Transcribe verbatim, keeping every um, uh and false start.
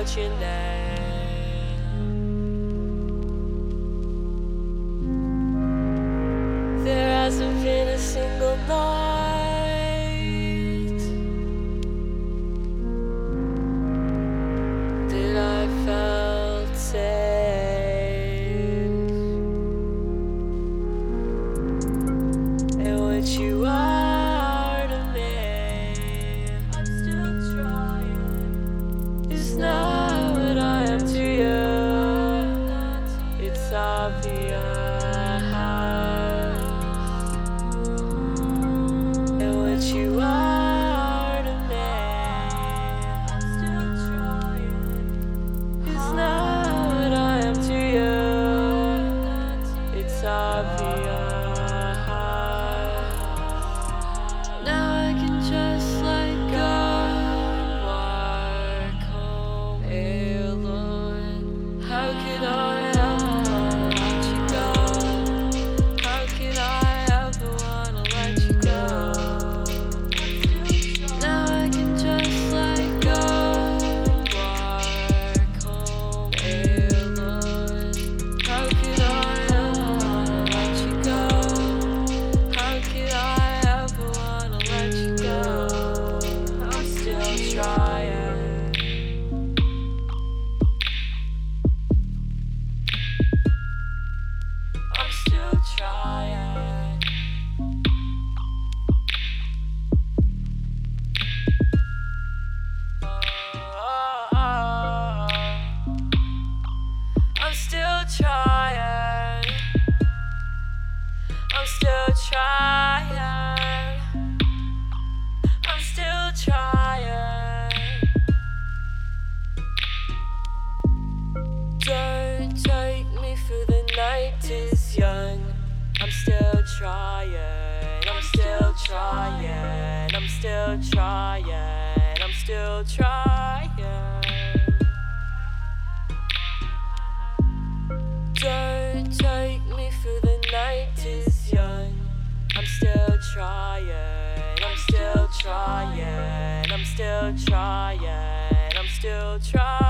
without your name. There hasn't been a single night that I felt safe. And what you are to me, I'm still trying, is not what I am to you. It's obvious. And what you are to me, I'm still trying, is not what I am to you. It's obvious. Now I can just let go and walk home alone. How could I ever let you go? How could I ever wanna let you go? Now I can just let go and walk home alone. How could I ever wanna let you go? How could I ever wanna let you go? I'm still trying. I'm still trying. I'm still trying. I'm still trying. I'm still trying. Don't take me for the night is young. I'm still trying. I'm still trying. I'm still trying. I'm still trying. Don't take me for the night is young. I'm still trying. I'm still trying. I'm still trying. I'm still trying.